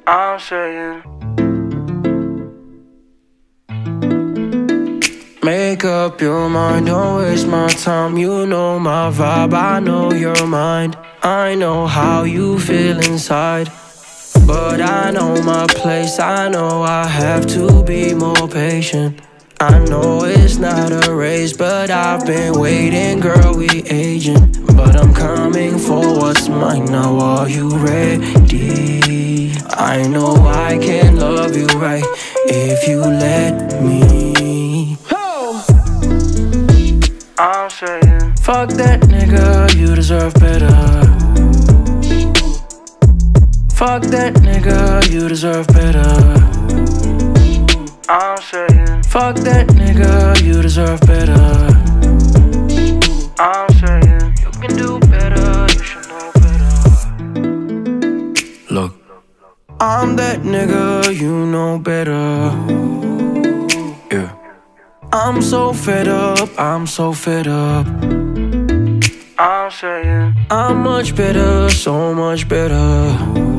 I'm saying, make up your mind, don't waste my time. You know my vibe, I know your mind. I know how you feel inside, but I know my place. I know I have to be more patient. I know it's not a race, but I've been waiting, girl, we aging. But I'm coming for what's mine now, are you ready? I know I can love you right if you let me. I'm saying, fuck that nigga, you deserve better. Fuck that nigga, you deserve better. I'm saying, fuck that nigga, you deserve better. I'm saying, you can do better, you should know better. Look, I'm that nigga, you know better. Yeah, I'm so fed up, I'm so fed up. I'm saying, I'm much better, so much better.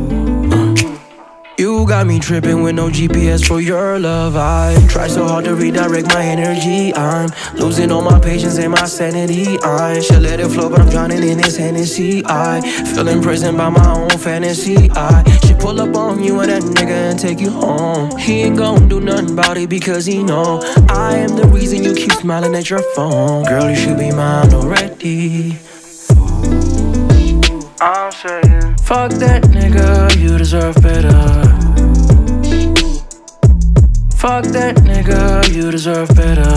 You got me tripping with no GPS for your love. I try so hard to redirect my energy. I'm losing all my patience and my sanity. I should let it flow, but I'm drowning in this Hennessy. I feel imprisoned by my own fantasy. I should pull up on you and that nigga and take you home. He ain't gon' do nothing about it because he know I am the reason you keep smiling at your phone. Girl, you should be mine already. I'm saying, fuck that nigga, you deserve better. Fuck that nigga, you deserve better.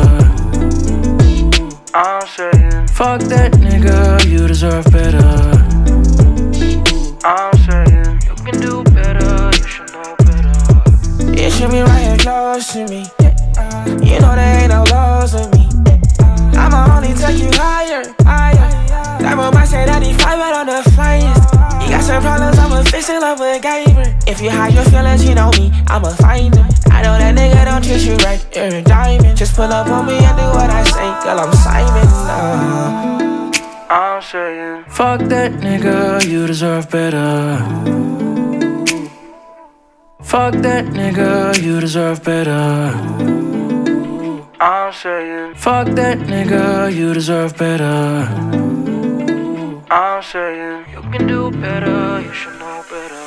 I'm saying, fuck that nigga, you deserve better. I'm saying, you can do better, you should know better. You should be right here close to me. You know there ain't no laws with me. I'ma only take you higher, higher. That boy might say that he fight, but on the flyest. You got some problems, I'ma fix it like a gamer. If you hide your feelings, you know me, I'ma find them. I know that nigga don't treat you right, you're a diamond. Just pull up on me and do what I say, girl, I'm Simon. I'm saying, fuck that nigga, you deserve better. Fuck that nigga, you deserve better. I'm saying, fuck that nigga, you deserve better. I'm saying, you can do better, you should know better.